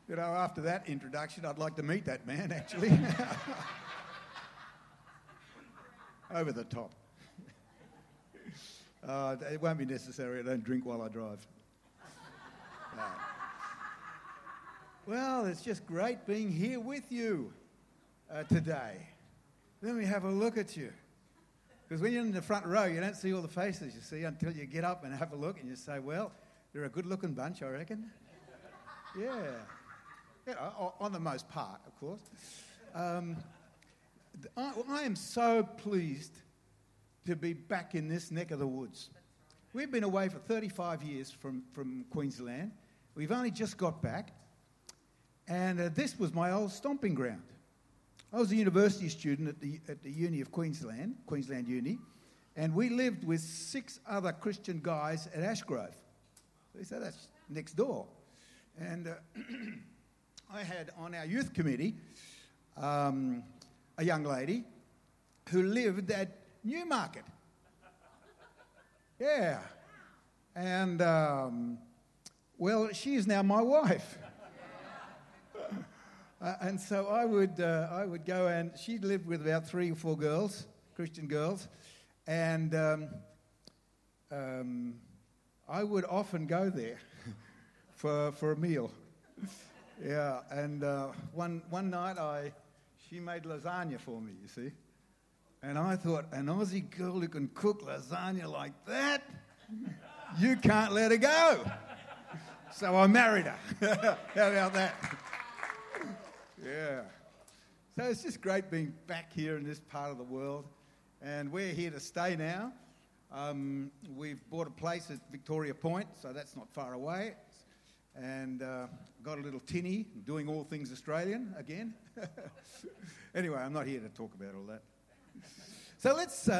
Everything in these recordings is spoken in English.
After that introduction, I'd like to meet that man, actually. Over the top. It won't be necessary. I don't drink while I drive. Well, it's just great being here with you today. Let me have a look at you. Because when you're in the front row, you don't see all the faces you see until you get up and have a look and you say, well, they're a good-looking bunch, I reckon. Yeah. On the most part, of course. I am so pleased to be back in this neck of the woods. We've been away for 35 years from Queensland. We've only just got back. And this was my old stomping ground. I was a university student at the Uni of Queensland Uni, and we lived with 6 other Christian guys at Ashgrove. So that's next door. And I had on our youth committee a young lady who lived at Newmarket. Yeah. And, well, she is now my wife. And so I would go, and she lived with about 3 or 4 girls, Christian girls, and I would often go there for a meal. Yeah, and one night she made lasagna for me, you see, and I thought, an Aussie girl who can cook lasagna like that, you can't let her go. So I married her. How about that? Yeah. So it's just great being back here in this part of the world. And we're here to stay now. We've bought a place at Victoria Point, so that's not far away. And got a little tinny, doing all things Australian again. Anyway, I'm not here to talk about all that. So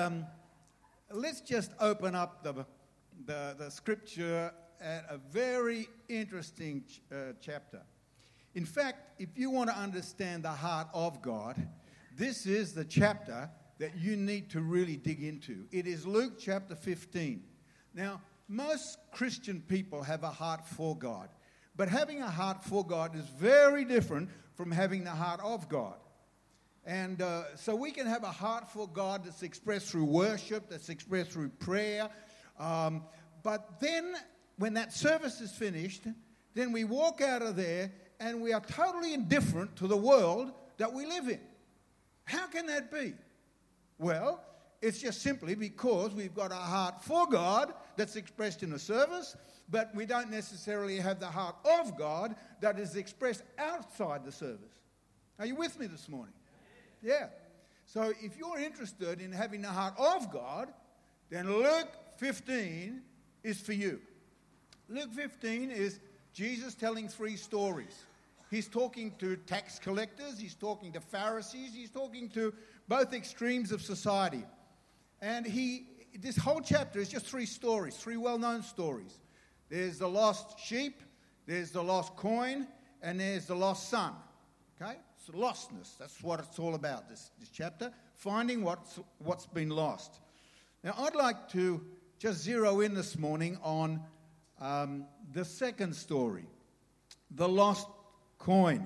let's just open up the scripture at a very interesting chapter. In fact, if you want to understand the heart of God, this is the chapter that you need to really dig into. It is Luke chapter 15. Now, most Christian people have a heart for God, but having a heart for God is very different from having the heart of God. And so we can have a heart for God that's expressed through worship, that's expressed through prayer, but then when that service is finished, then we walk out of there and we are totally indifferent to the world that we live in. How can that be? Well, it's just simply because we've got a heart for God that's expressed in a service, but we don't necessarily have the heart of God that is expressed outside the service. Are you with me this morning? Yeah. So if you're interested in having the heart of God, then Luke 15 is for you. Luke 15 is Jesus telling 3 stories. He's talking to tax collectors, he's talking to Pharisees, he's talking to both extremes of society. And this whole chapter is just 3 stories, 3 well-known stories. There's the lost sheep, there's the lost coin, and there's the lost son. Okay? It's lostness. That's what it's all about, this chapter, finding what's been lost. Now, I'd like to just zero in this morning on the second story, the lost coin.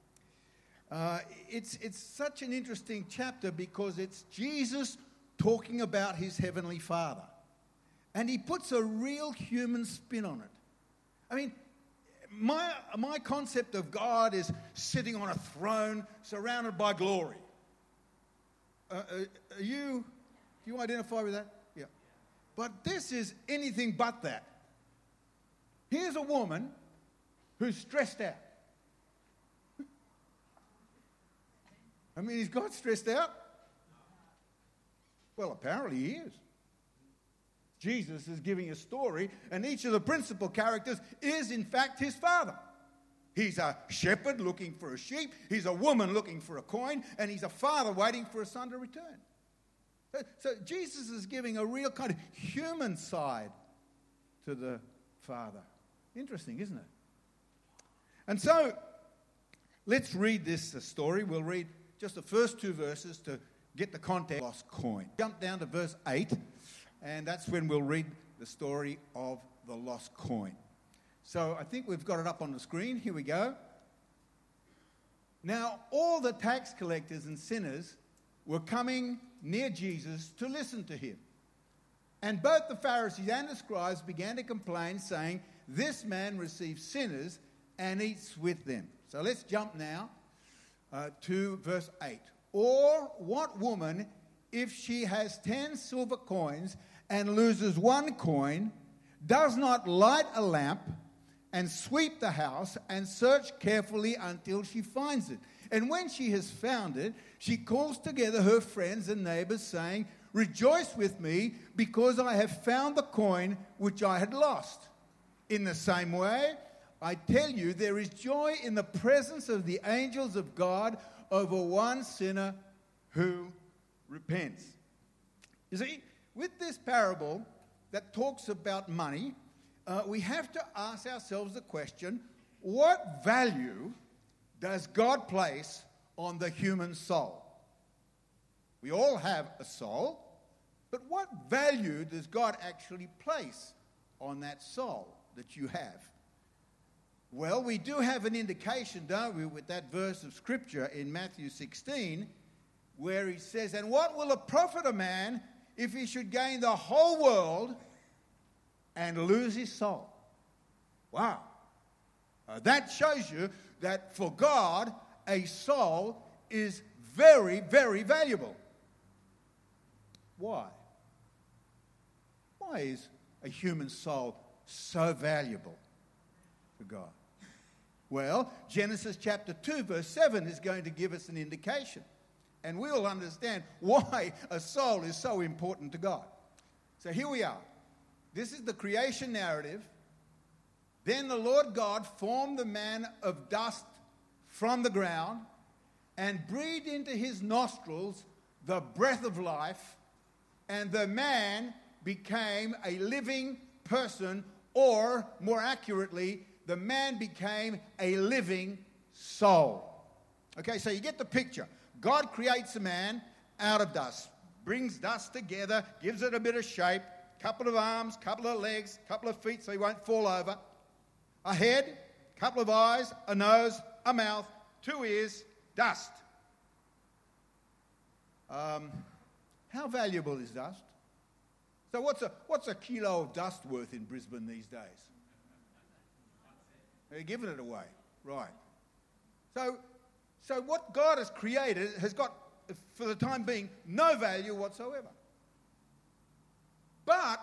It's such an interesting chapter because it's Jesus talking about his heavenly Father. And he puts a real human spin on it. I mean, my concept of God is sitting on a throne surrounded by glory. Do you identify with that? Yeah. But this is anything but that. Here's a woman who's stressed out. I mean, is God stressed out? Well, apparently he is. Jesus is giving a story, and each of the principal characters is, in fact, his father. He's a shepherd looking for a sheep, he's a woman looking for a coin, and he's a father waiting for a son to return. So Jesus is giving a real kind of human side to the Father. Interesting, isn't it? And so, let's read this story. We'll read just the first 2 verses to get the context. Lost coin. Jump down to verse 8, and that's when we'll read the story of the lost coin. So I think we've got it up on the screen. Here we go. Now, all the tax collectors and sinners were coming near Jesus to listen to him. And both the Pharisees and the scribes began to complain, saying, "This man receives sinners and eats with them." So let's jump now to verse 8. "Or what woman, if she has 10 silver coins and loses one coin, does not light a lamp and sweep the house and search carefully until she finds it? And when she has found it, she calls together her friends and neighbors, saying, 'Rejoice with me, because I have found the coin which I had lost.' In the same way, I tell you, there is joy in the presence of the angels of God over one sinner who repents." You see, with this parable that talks about money, we have to ask ourselves the question, what value does God place on the human soul? We all have a soul, but what value does God actually place on that soul that you have? Well, we do have an indication, don't we, with that verse of Scripture in Matthew 16, where he says, "And what will it profit a man if he should gain the whole world and lose his soul?" Wow. That shows you that for God, a soul is very, very valuable. Why? Why is a human soul so valuable to God? Well, Genesis chapter 2, verse 7 is going to give us an indication. And we'll understand why a soul is so important to God. So here we are. This is the creation narrative. Then the Lord God formed the man of dust from the ground and breathed into his nostrils the breath of life, and the man became a living person, or more accurately, the man became a living soul. Okay, so you get the picture. God creates a man out of dust, brings dust together, gives it a bit of shape, couple of arms, couple of legs, couple of feet so he won't fall over, a head, couple of eyes, a nose, a mouth, 2 ears, dust. How valuable is dust? So what's a kilo of dust worth in Brisbane these days? They're giving it away, right? So what God has created has got, for the time being, no value whatsoever. But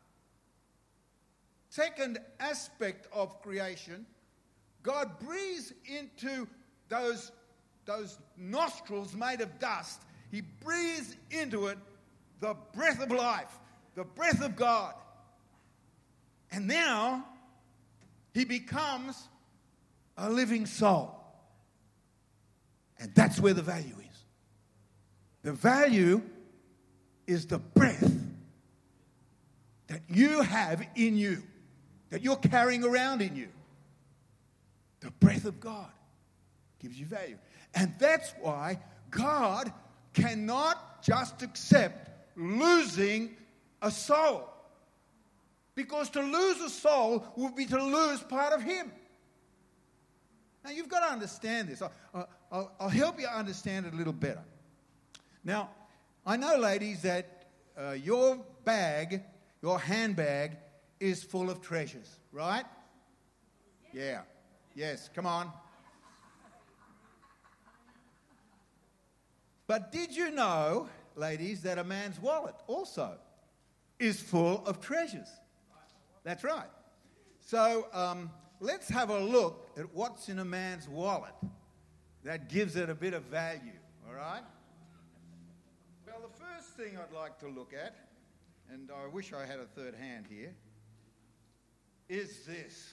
second aspect of creation, God breathes into those nostrils made of dust. He breathes into it the breath of life, the breath of God. And now he becomes a living soul. And that's where the value is. The value is the breath that you have in you, that you're carrying around in you. The breath of God gives you value. And that's why God cannot just accept losing a soul. Because to lose a soul would be to lose part of him. Now, you've got to understand this. I'll help you understand it a little better. Now, I know, ladies, that your bag, your handbag, is full of treasures, right? Yeah. Yes, come on. But did you know, ladies, that a man's wallet also is full of treasures? That's right. So let's have a look at what's in a man's wallet that gives it a bit of value, all right? Well, the first thing I'd like to look at, and I wish I had a third hand here, is this.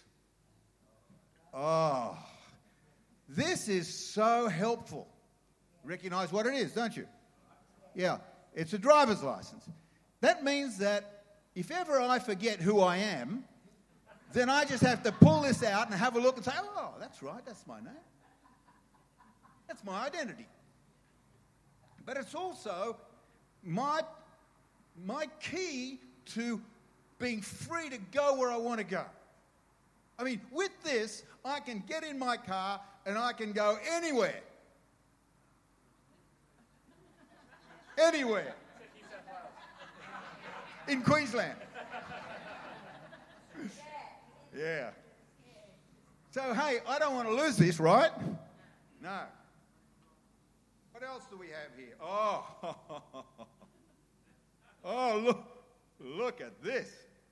Oh, this is so helpful. Recognize what it is, don't you? Yeah, it's a driver's license. That means that if ever I forget who I am, then I just have to pull this out and have a look and say, oh, that's right, that's my name. That's my identity. But it's also my key to being free to go where I want to go. I mean, with this, I can get in my car and I can go anywhere Anywhere. In Queensland. Yeah. So, hey, I don't want to lose this, right? No. What else do we have here? Oh, oh, look at this.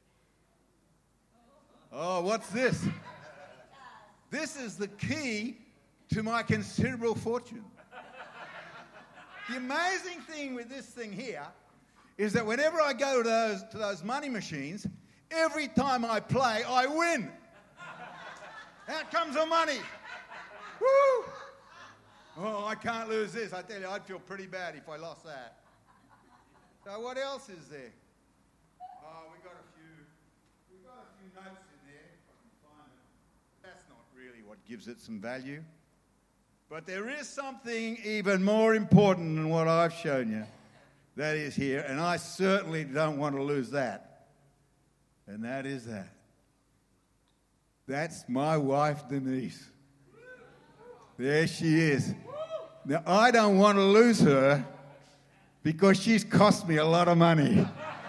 Oh, what's this? This is the key to my considerable fortune. The amazing thing with this thing here is that whenever I go to those money machines, every time I play, I win. Out comes the money. Woo! Oh, I can't lose this. I tell you, I'd feel pretty bad if I lost that. So what else is there? Oh, we got a few notes in there. If I can find it. That's not really what gives it some value. But there is something even more important than what I've shown you. That is here, and I certainly don't want to lose that. And that is that. That's my wife, Denise. There she is. Now, I don't want to lose her because she's cost me a lot of money.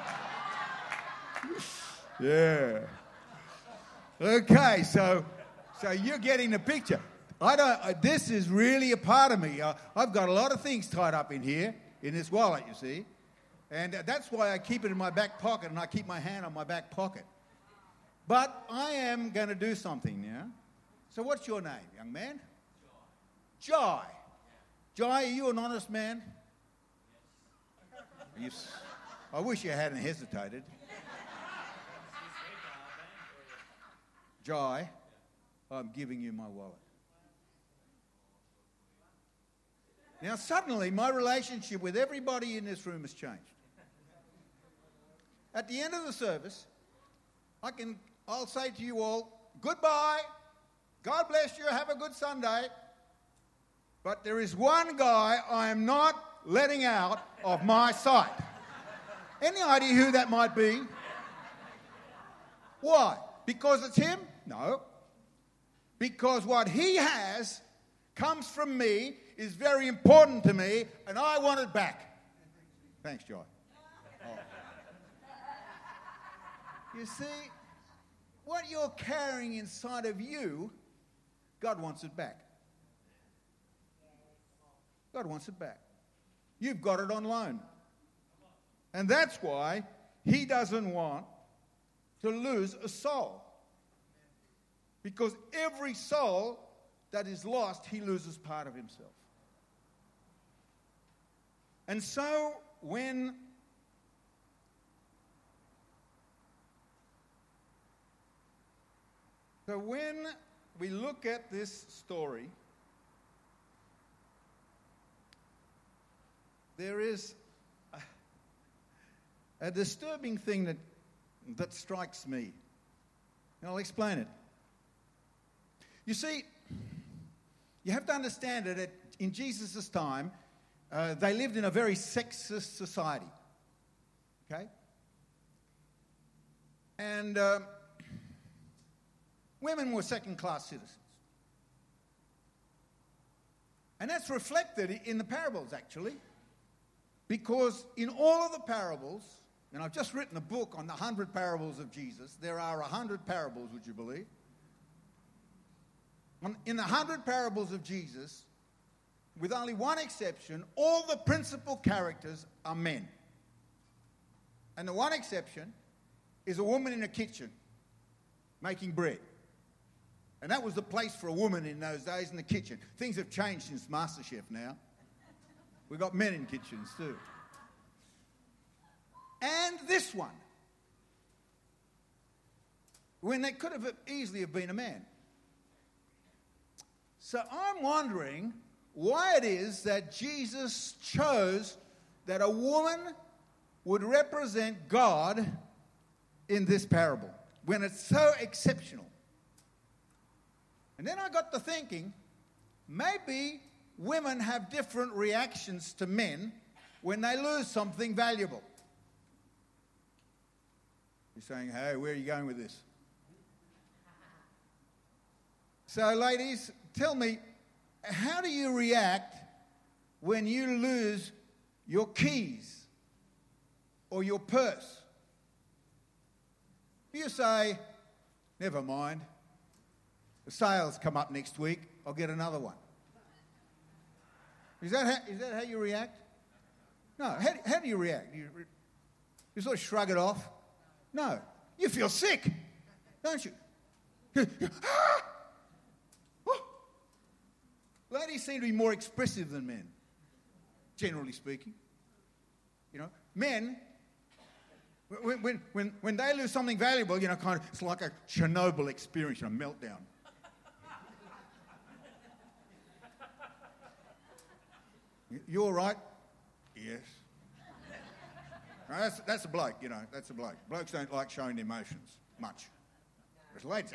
Yeah. Okay, so you're getting the picture. This is really a part of me. I've got a lot of things tied up in here, in this wallet, you see. And that's why I keep it in my back pocket, and I keep my hand on my back pocket. But I am going to do something now. So what's your name, young man? Jai. Jai, are you an honest man? Yes. I wish you hadn't hesitated. Jai, I'm giving you my wallet. Now, suddenly, my relationship with everybody in this room has changed. At the end of the service, I'll say to you all, goodbye, God bless you, have a good Sunday. But there is one guy I am not letting out of my sight. Any idea who that might be? Why? Because it's him? No. Because what he has comes from me, is very important to me, and I want it back. Thanks, Joy. Oh. You see, what you're carrying inside of you, God wants it back. God wants it back. You've got it on loan. And that's why he doesn't want to lose a soul. Because every soul that is lost, he loses part of himself. And so when we look at this story, there is a disturbing thing that strikes me. And I'll explain it. You see, you have to understand that in Jesus' time, they lived in a very sexist society. Okay? And women were second-class citizens. And that's reflected in the parables, actually. Because in all of the parables, and I've just written a book on the 100 parables of Jesus. There are 100 parables, would you believe? In the 100 parables of Jesus, with only one exception, all the principal characters are men. And the one exception is a woman in a kitchen making bread. And that was the place for a woman in those days, in the kitchen. Things have changed since MasterChef now. We've got men in kitchens too. And this one, when they could have easily have been a man. So I'm wondering why it is that Jesus chose that a woman would represent God in this parable, when it's so exceptional. And then I got to thinking, maybe women have different reactions to men when they lose something valuable. You're saying, hey, where are you going with this? So, ladies, tell me, how do you react when you lose your keys or your purse, you say, never mind, the sales come up next week, I'll get another one. Is that how you react? No. How do you react? You sort of shrug it off? No. You feel sick, don't you? Ladies seem to be more expressive than men, generally speaking. You know, men, when they lose something valuable, you know, kind of, it's like a Chernobyl experience, a meltdown. You all right? Yes. No, that's a bloke, you know, that's a bloke. Blokes don't like showing emotions much. Whereas ladies,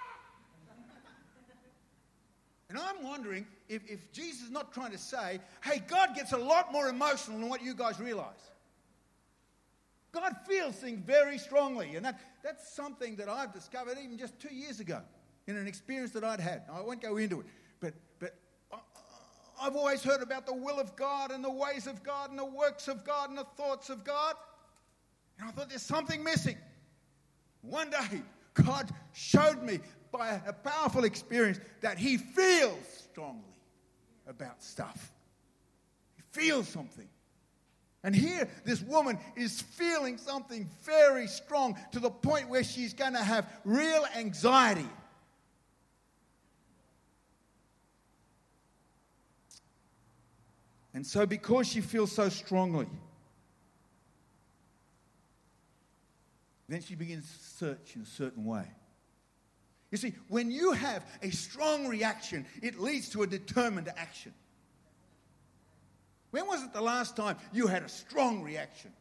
And I'm wondering if Jesus is not trying to say, hey, God gets a lot more emotional than what you guys realise. God feels things very strongly, and that's something that I've discovered even just 2 years ago in an experience that I'd had. I won't go into it, but I've always heard about the will of God and the ways of God and the works of God and the thoughts of God. And I thought there's something missing. One day, God showed me by a powerful experience that he feels strongly about stuff. He feels something. And here, this woman is feeling something very strong to the point where she's going to have real anxiety. And so because she feels so strongly, then she begins to search in a certain way. You see, when you have a strong reaction, it leads to a determined action. When was it the last time you had a strong reaction?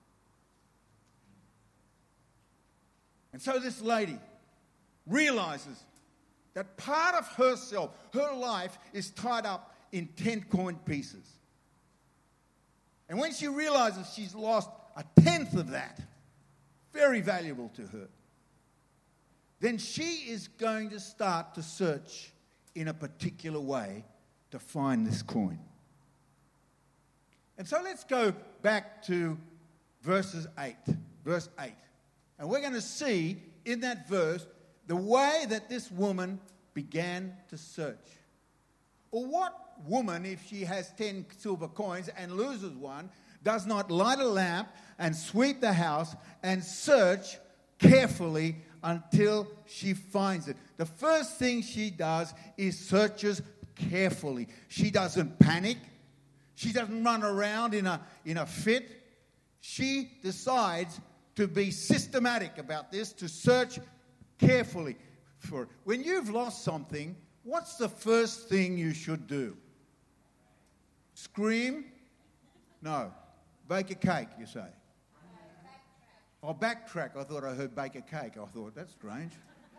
And so this lady realizes that part of herself, her life, is tied up in 10 coin pieces. And when she realizes she's lost a tenth of that, very valuable to her, then she is going to start to search in a particular way to find this coin. And so let's go back to verse 8. And we're going to see in that verse the way that this woman began to search. Or what woman, if she has 10 silver coins and loses one, does not light a lamp and sweep the house and search carefully until she finds it? The first thing she does is searches carefully. She doesn't panic. She doesn't run around in a fit. She decides to be systematic about this, to search carefully for it. When you've lost something, what's the first thing you should do? Scream? No. Bake a cake, you say. Oh, backtrack. I thought I heard bake a cake. I thought, that's strange.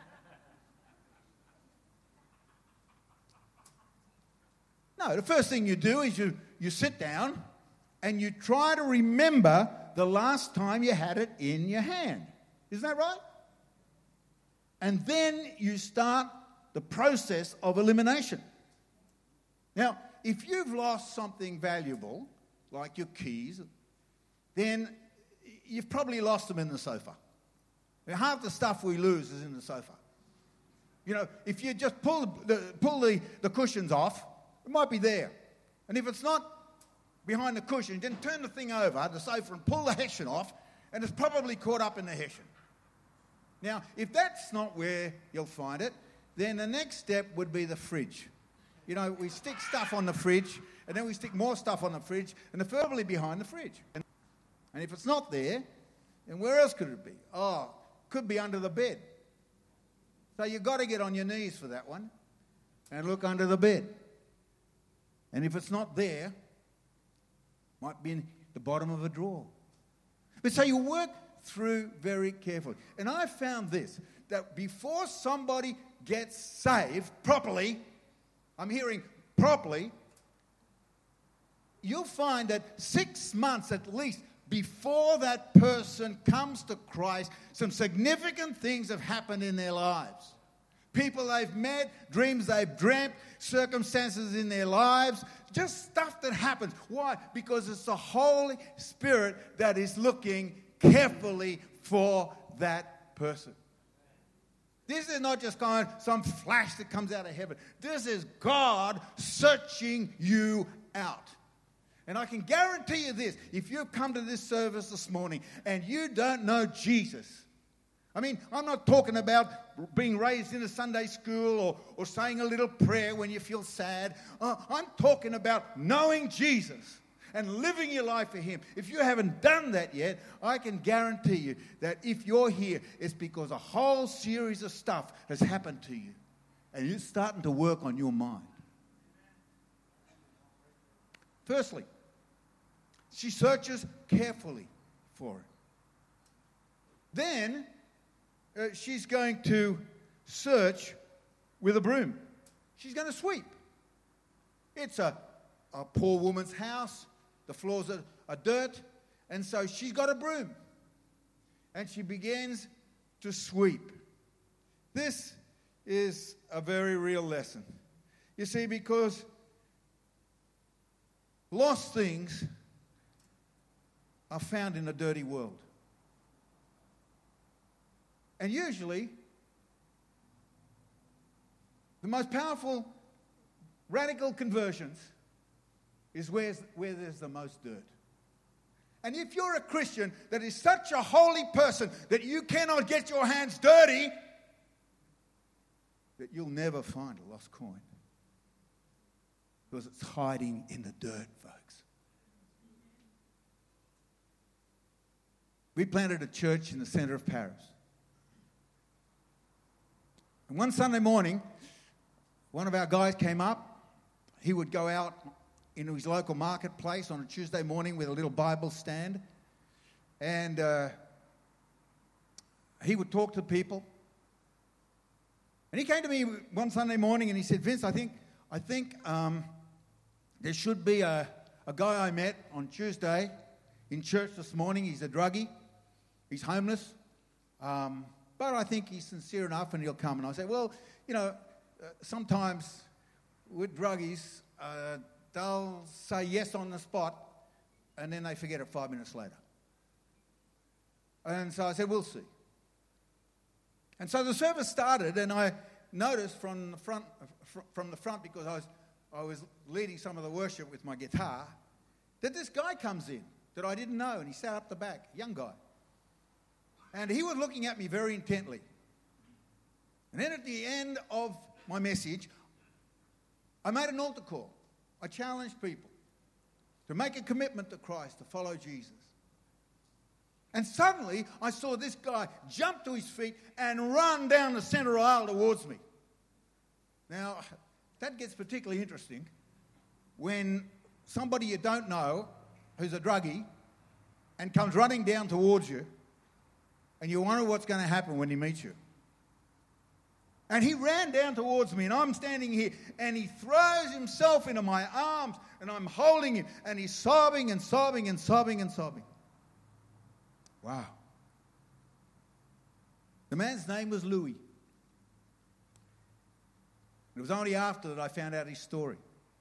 No, the first thing you do is you sit down and you try to remember the last time you had it in your hand. Isn't that right? And then you start the process of elimination. Now, if you've lost something valuable, like your keys, then you've probably lost them in the sofa. Half the stuff we lose is in the sofa. You know, if you just pull the cushions off, it might be there. And if it's not behind the cushion, then turn the thing over, the sofa, and pull the hessian off, and it's probably caught up in the hessian. Now, if that's not where you'll find it, then the next step would be the fridge. You know, we stick stuff on the fridge, and then we stick more stuff on the fridge, and it's probably behind the fridge. And if it's not there, then where else could it be? Oh, could be under the bed. So you've got to get on your knees for that one and look under the bed. And if it's not there, might be in the bottom of a drawer. But so you work through very carefully. And I found this, that before somebody gets saved properly, I'm hearing properly, you'll find that 6 months at least before that person comes to Christ, some significant things have happened in their lives. People they've met, dreams they've dreamt, circumstances in their lives, just stuff that happens. Why? Because it's the Holy Spirit that is looking carefully for that person. This is not just kind of some flash that comes out of heaven. This is God searching you out. And I can guarantee you this, if you've come to this service this morning and you don't know Jesus, I mean, I'm not talking about being raised in a Sunday school or saying a little prayer when you feel sad. I'm talking about knowing Jesus and living your life for Him. If you haven't done that yet, I can guarantee you that if you're here, it's because a whole series of stuff has happened to you and it's starting to work on your mind. Firstly, she searches carefully for it. Then she's going to search with a broom. She's going to sweep. It's a poor woman's house. The floors are dirt. And so she's got a broom. And she begins to sweep. This is a very real lesson. You see, because lost things are found in a dirty world. And usually, the most powerful radical conversions is where there's the most dirt. And if you're a Christian that is such a holy person that you cannot get your hands dirty, that you'll never find a lost coin. Because it's hiding in the dirt, folks. We planted a church in the center of Paris. And one Sunday morning, one of our guys came up. He would go out into his local marketplace on a Tuesday morning with a little Bible stand. And he would talk to people. And he came to me one Sunday morning and he said, Vince, I think there should be a guy I met on Tuesday in church this morning. He's a druggie. He's homeless. But I think he's sincere enough and he'll come. And I said, well, you know, sometimes with druggies, they'll say yes on the spot and then they forget it 5 minutes later. And so I said, we'll see. And so the service started and I noticed from the front because I was leading some of the worship with my guitar, that this guy comes in that I didn't know and he sat up the back, young guy. And he was looking at me very intently. And then at the end of my message, I made an altar call. I challenged people to make a commitment to Christ, to follow Jesus. And suddenly, I saw this guy jump to his feet and run down the center aisle towards me. Now, that gets particularly interesting when somebody you don't know, who's a druggie, and comes running down towards you, and you wonder what's going to happen when he meets you. And he ran down towards me, and I'm standing here, and he throws himself into my arms, and I'm holding him, and he's sobbing and sobbing and sobbing and sobbing. Wow. The man's name was Louis. It was only after that I found out his story.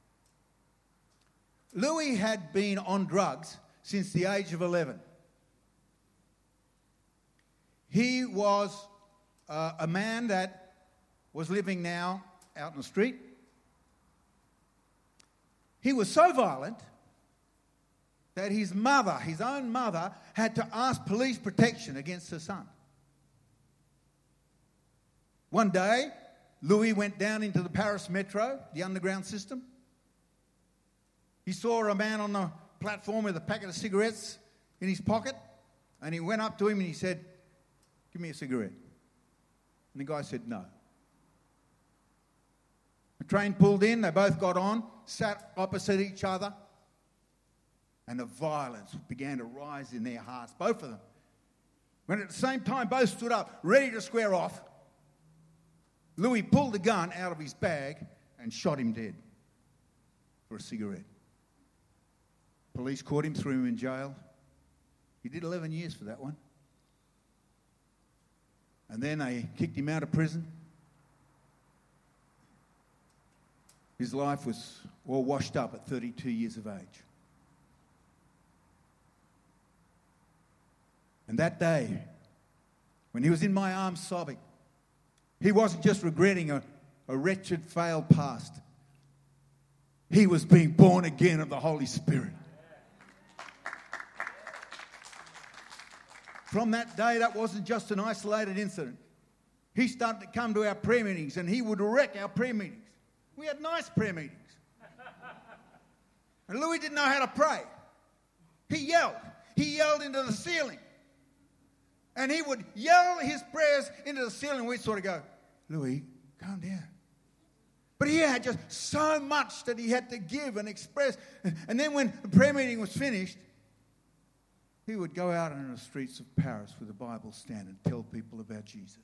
Louis had been on drugs since the age of 11. He was a man that was living now out in the street. He was so violent that his mother, his own mother, had to ask police protection against her son. One day, Louis went down into the Paris metro, the underground system. He saw a man on the platform with a packet of cigarettes in his pocket, and he went up to him and he said, "Give me a cigarette." And the guy said no. The train pulled in, they both got on, sat opposite each other, and the violence began to rise in their hearts, both of them. When at the same time both stood up, ready to square off, Louis pulled the gun out of his bag and shot him dead for a cigarette. Police caught him, threw him in jail. He did 11 years for that one. And then they kicked him out of prison. his life was all washed up at 32 years of age. And that day, when he was in my arms sobbing, he wasn't just regretting a wretched, failed past. He was being born again of the Holy Spirit. From that day, that wasn't just an isolated incident. He started to come to our prayer meetings, and he would wreck our prayer meetings. We had nice prayer meetings. And Louis didn't know how to pray. He yelled. He yelled into the ceiling. And he would yell his prayers into the ceiling. We'd sort of go, Louis, calm down. But he had just so much that he had to give and express. And then when the prayer meeting was finished, he would go out on the streets of Paris with a Bible stand and tell people about Jesus.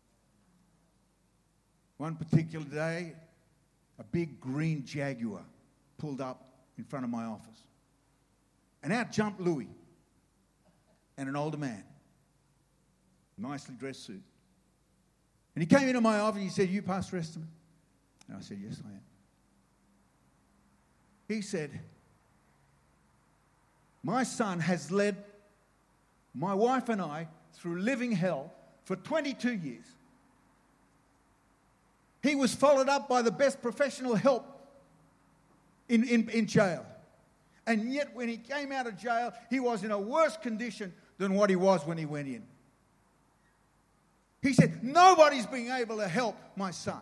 One particular day, a big green Jaguar pulled up in front of my office. And out jumped Louis and an older man, nicely dressed suit. And he came into my office and he said, "You Pastor Esterman?" And I said, "Yes, I am." He said, "My son has led my wife and I through living hell for 22 years. He was followed up by the best professional help in jail. And yet when he came out of jail, he was in a worse condition than what he was when he went in. He said, nobody's been able to help my son.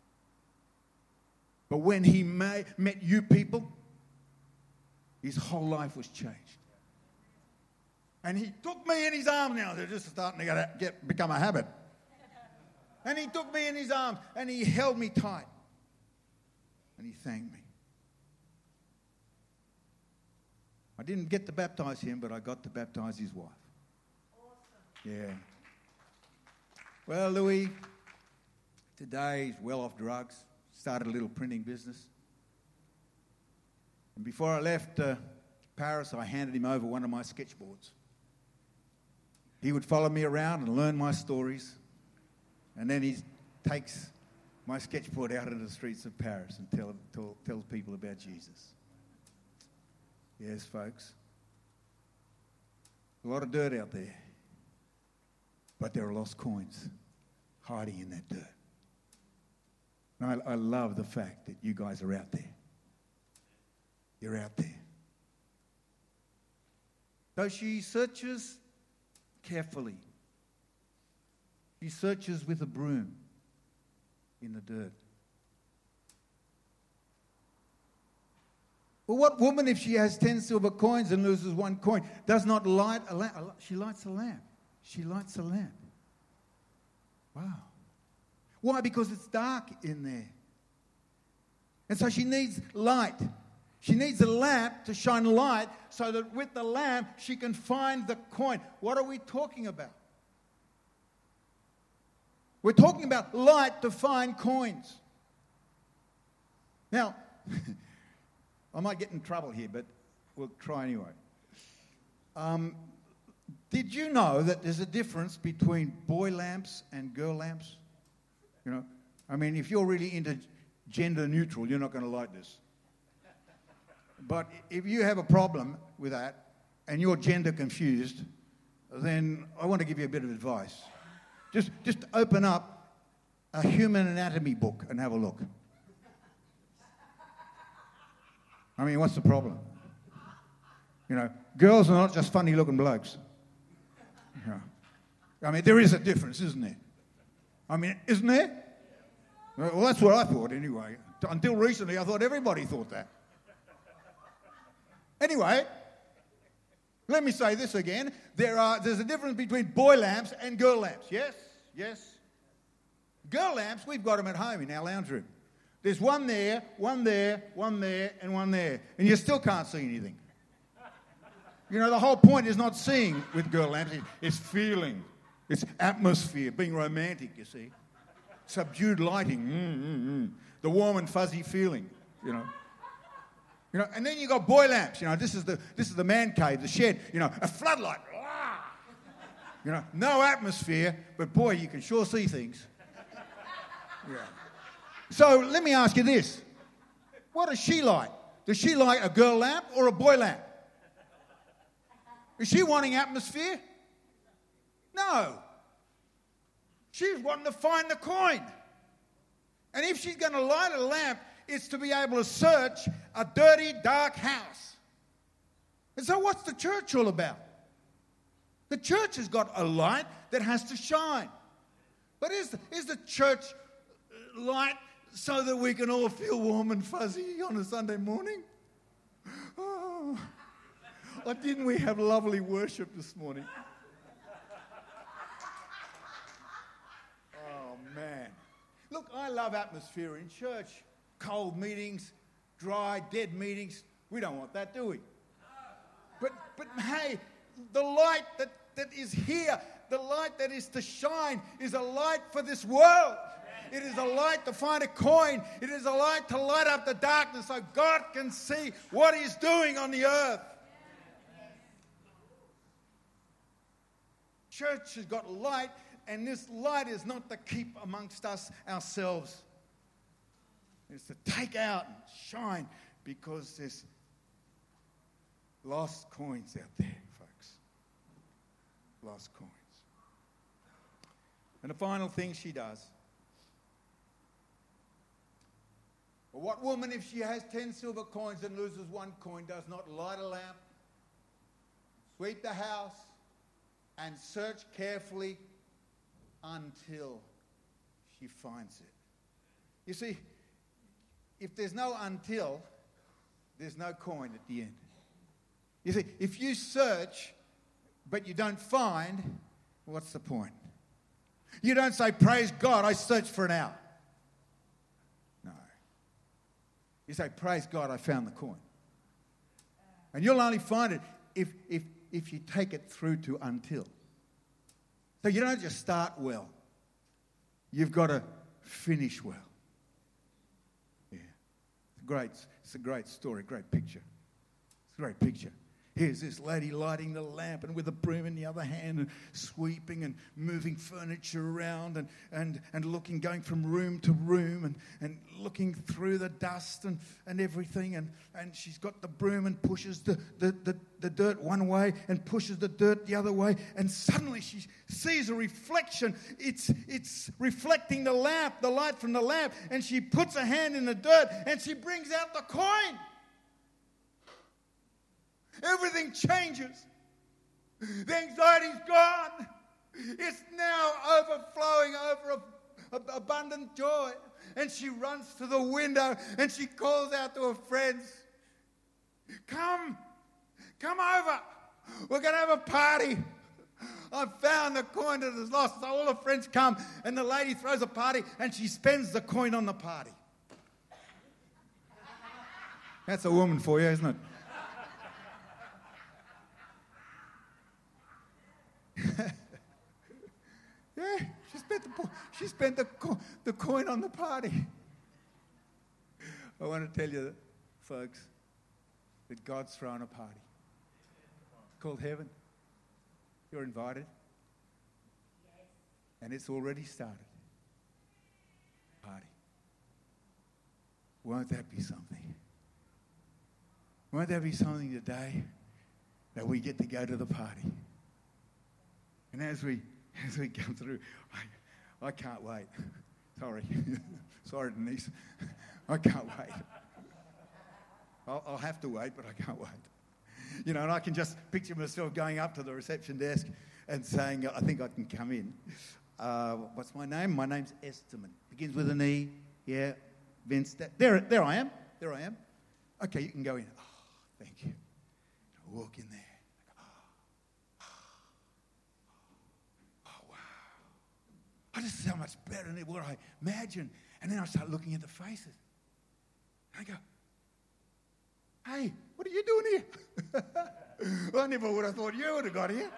But when he met you people, his whole life was changed. And he took me in his arms now. They're just starting to become a habit. And he took me in his arms and he held me tight. And he thanked me. I didn't get to baptize him, but I got to baptize his wife. Awesome. Yeah. Well, Louis, today he's well off drugs. Started a little printing business. And before I left Paris, I handed him over one of my sketchboards. He would follow me around and learn my stories. And then he takes my sketchboard out into the streets of Paris and tells people about Jesus. Yes, folks. A lot of dirt out there. But there are lost coins hiding in that dirt. And I love the fact that you guys are out there. You're out there. So she searches carefully. She searches with a broom in the dirt. Well, what woman, if she has 10 silver coins and loses 1 coin, does not light a lamp? She lights a lamp. She lights a lamp. Wow. Why? Because it's dark in there. And so she needs light. She needs a lamp to shine light so that with the lamp she can find the coin. What are we talking about? We're talking about light to find coins. Now, I might get in trouble here, but we'll try anyway. Did you know that there's a difference between boy lamps and girl lamps? You know, I mean, if you're really into gender neutral, you're not going to like this. But if you have a problem with that and you're gender confused, then I want to give you a bit of advice. Just open up a human anatomy book and have a look. I mean, what's the problem? You know, girls are not just funny-looking blokes. You know. I mean, there is a difference, isn't there? I mean, isn't there? Well, that's what I thought anyway. Until recently, I thought everybody thought that. Anyway, let me say this again. There's a difference between boy lamps and girl lamps. Yes? Yes? Girl lamps, we've got them at home in our lounge room. There's one there, one there, one there, and one there. And you still can't see anything. You know, the whole point is not seeing with girl lamps. It's feeling. It's atmosphere, being romantic, you see. Subdued lighting. The warm and fuzzy feeling, you know. You know, and then you got boy lamps. You know, this is the man cave, the shed. You know, a floodlight. You know, no atmosphere, but boy, you can sure see things. Yeah. So let me ask you this: What is she like? Does she like a girl lamp or a boy lamp? Is she wanting atmosphere? No. She's wanting to find the coin. And if she's going to light a lamp, it's to be able to search a dirty, dark house. And so what's the church all about? The church has got a light that has to shine. But is the church light so that we can all feel warm and fuzzy on a Sunday morning? Oh, didn't we have lovely worship this morning? Oh, man. Look, I love atmosphere in church. Cold meetings, dry, dead meetings. We don't want that, do we? But hey, the light that is here, the light that is to shine, is a light for this world. It is a light to find a coin. It is a light to light up the darkness so God can see what He's doing on the earth. Church has got light, and this light is not to keep amongst us ourselves. It's to take out and shine, because there's lost coins out there, folks. Lost coins. And the final thing she does. Well, what woman, if she has 10 silver coins and loses 1 coin, does not light a lamp, sweep the house, and search carefully until she finds it? You see, if there's no until, there's no coin at the end. You see, if you search but you don't find, what's the point? You don't say, praise God, I searched for an hour. No. You say, praise God, I found the coin. And you'll only find it if you take it through to until. So you don't just start well. You've got to finish well. Yeah. It's a great story, great picture. It's a great picture. Here's this lady lighting the lamp and with a broom in the other hand and sweeping and moving furniture around and looking, going from room to room and looking through the dust and everything. And she's got the broom and pushes the dirt one way and pushes the dirt the other way. And suddenly she sees a reflection. It's reflecting the lamp, the light from the lamp. And she puts her hand in the dirt and she brings out the coin. Everything changes. The anxiety's gone. It's now overflowing over abundant joy. And she runs to the window and she calls out to her friends, Come over. We're going to have a party. I've found the coin that is lost. So all her friends come and the lady throws a party and she spends the coin on the party. That's a woman for you, isn't it? Yeah, she spent the coin on the party. I want to tell you, folks, that God's thrown a party. It's called heaven. You're invited. Yes. And it's already started. Party. Won't that be something? Won't that be something today that we get to go to the party? And as we come through, I can't wait. Sorry, Denise. I can't wait. I'll have to wait, but I can't wait. You know, and I can just picture myself going up to the reception desk and saying, I think I can come in. What's my name? My name's Esterman. Begins with an E. Yeah, Vince. There I am. Okay, you can go in. Oh, thank you. I walk in there. I just see how much better than what I imagined. And then I start looking at the faces. And I go, hey, what are you doing here? Well, I never would have thought you would have got here.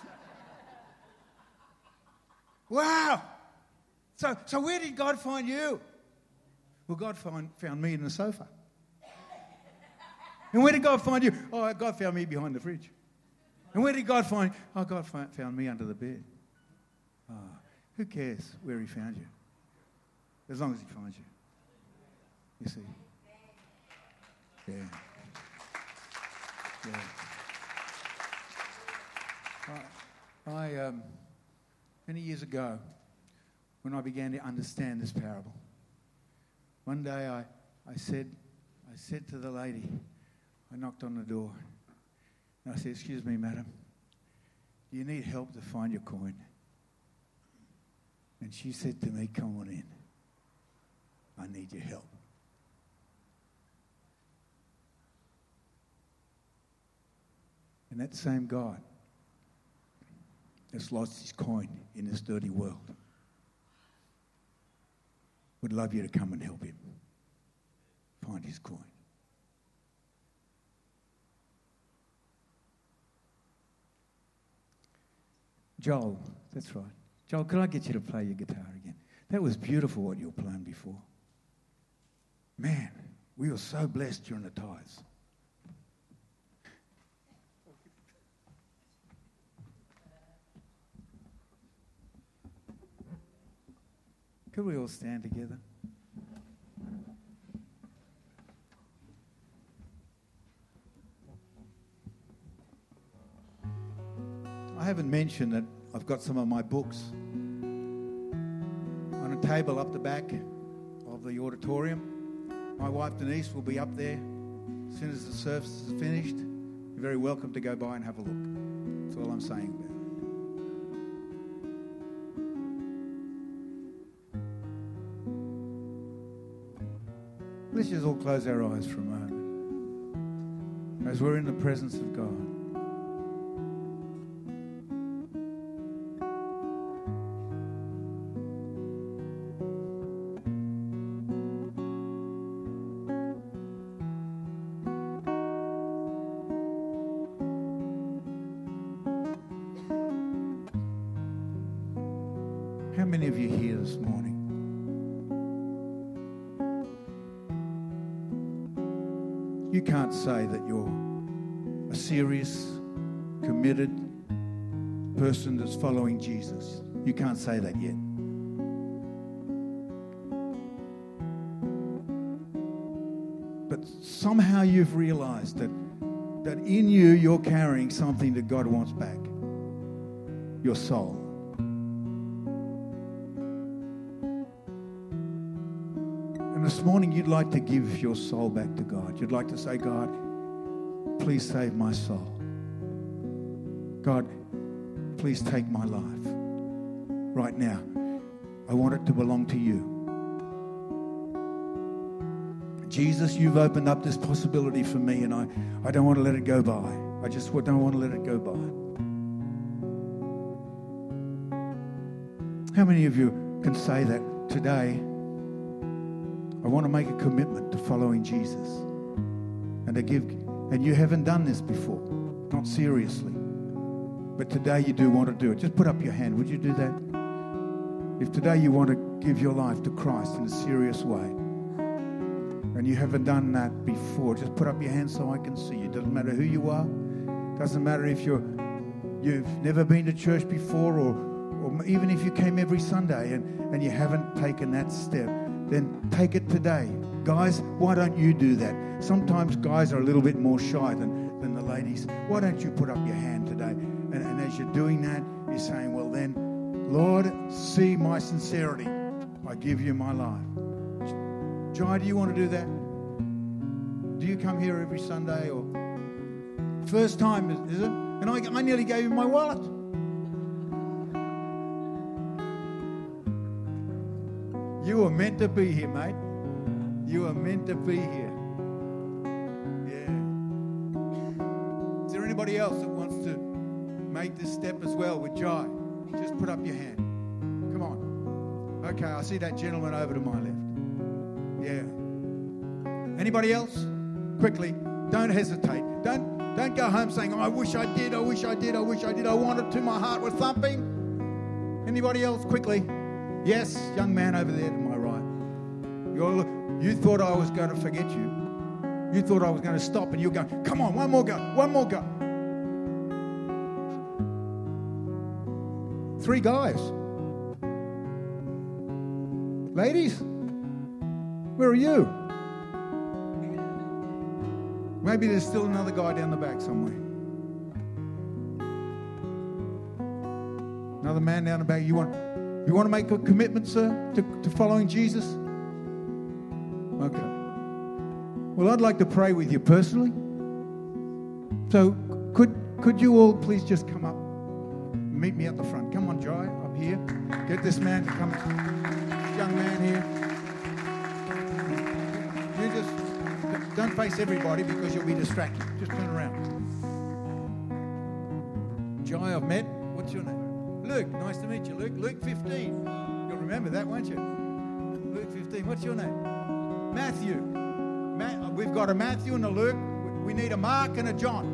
Wow. So where did God find you? Well, God found me in the sofa. And where did God find you? Oh, God found me behind the fridge. And where did God find? Oh, God found me under the bed. Oh. Who cares where He found you? As long as He finds you. You see. Yeah. Yeah. I many years ago, when I began to understand this parable, one day I said to the lady, I knocked on the door, and I said, "Excuse me, madam, do you need help to find your coin?" And she said to me, "Come on in. I need your help." And that same God that's lost his coin in this dirty world would love you to come and help him find his coin. Joel, that's right. Joel, could I get you to play your guitar again? That was beautiful what you were playing before. Man, we were so blessed during the tithes. Could we all stand together? I haven't mentioned that I've got some of my books on a table up the back of the auditorium. My wife Denise will be up there as soon as the service is finished. You're very welcome to go by and have a look. That's all I'm saying about it. Let's just all close our eyes for a moment as we're in the presence of God. How many of you here this morning you can't say that you're a serious, committed person that's following Jesus? You can't say that yet. But somehow you've realized that in you, you're carrying something that God wants back. Your soul. And this morning, you'd like to give your soul back to God. You'd like to say, "God, please save my soul. God, please take my life right now. I want it to belong to you. Jesus, you've opened up this possibility for me, and I don't want to let it go by. I just don't want to let it go by." How many of you can say that today? I want to make a commitment to following Jesus and to give. And you haven't done this before, not seriously. But today you do want to do it. Just put up your hand. Would you do that? If today you want to give your life to Christ in a serious way, and you haven't done that before, just put up your hand so I can see you. Doesn't matter who you are. Doesn't matter if you've never been to church before, or even if you came every Sunday and you haven't taken that step. Then take it today. Guys, why don't you do that? Sometimes guys are a little bit more shy than the ladies. Why don't you put up your hand today? And as you're doing that, you're saying, "Well then, Lord, see my sincerity. I give you my life." Jai, do you want to do that? Do you come here every Sunday? Or first time, is it? And I nearly gave you my wallet. You were meant to be here, mate. You were meant to be here. Yeah. Is there anybody else that wants to make this step as well with Jai? Just put up your hand. Come on. Okay, I see that gentleman over to my left. Yeah. Anybody else? Quickly. Don't hesitate. Don't go home saying, "Oh, I wish I did, I wish I did, I wish I did. I wanted to, my heart was thumping." Anybody else? Quickly. Yes, young man over there to my right. You thought I was going to forget you. You thought I was going to stop, and you're going, "Come on, one more go, one more go." 3 guys. Ladies, where are you? Maybe there's still another guy down the back somewhere. Another man down the back. You want to make a commitment, sir, to following Jesus? Okay. Well, I'd like to pray with you personally. So could you all please just come up? Meet me at the front. Come on, Jai, up here. Get this man to come. This young man here. You just don't face everybody because you'll be distracted. Just turn around. Jai, I've met. What's your name? Luke. Nice to meet you, Luke. Luke 15. You'll remember that, won't you? Luke 15. What's your name? Matthew. We've got a Matthew and a Luke. We need a Mark and a John.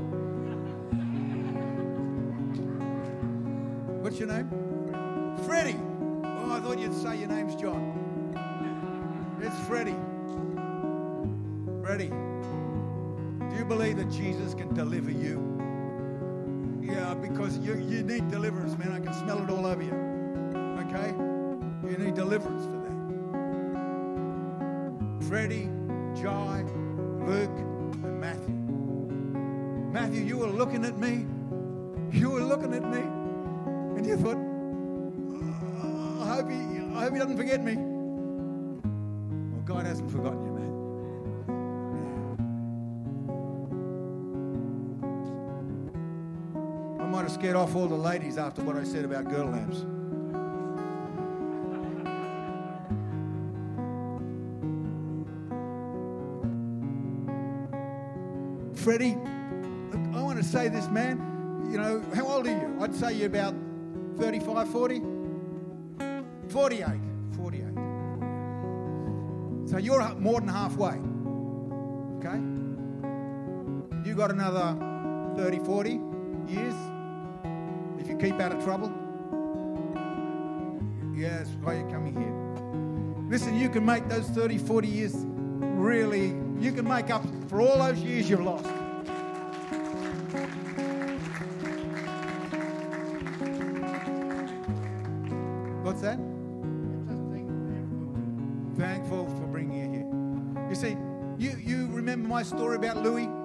What's your name? Freddie. Oh, I thought you'd say your name's John. It's Freddie. Freddie, do you believe that Jesus can deliver you? Yeah, because you need deliverance, man. I can smell it all over you. Okay? You need deliverance for that. Freddie, Jai, Luke, and Matthew. Matthew, you were looking at me. You were looking at me. And you thought, I hope he doesn't forget me. Well, God hasn't forgotten you, man. I might have scared off all the ladies after what I said about girl lamps. Freddie, look, I want to say this, man. You know, how old are you? I'd say you're about 35, 40? 48. 48. So you're more than halfway. Okay? You got another 30, 40 years if you keep out of trouble. Yeah, that's why you're coming here. Listen, you can make those 30, 40 years really, you can make up for all those years you've lost. What's that? Thankful for bringing you here. You see, you remember my story about Louis?